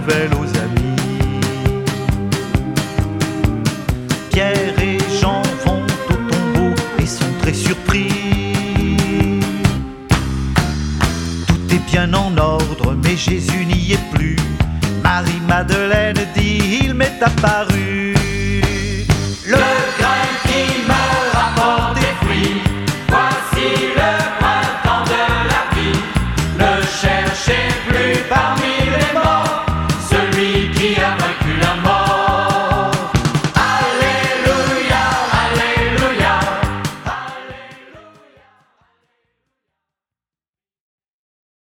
nouvelle aux amis. Pierre et Jean vont au tombeau et sont très surpris. Tout est bien en ordre, mais Jésus n'y est plus. Marie-Madeleine dit, il m'est apparu.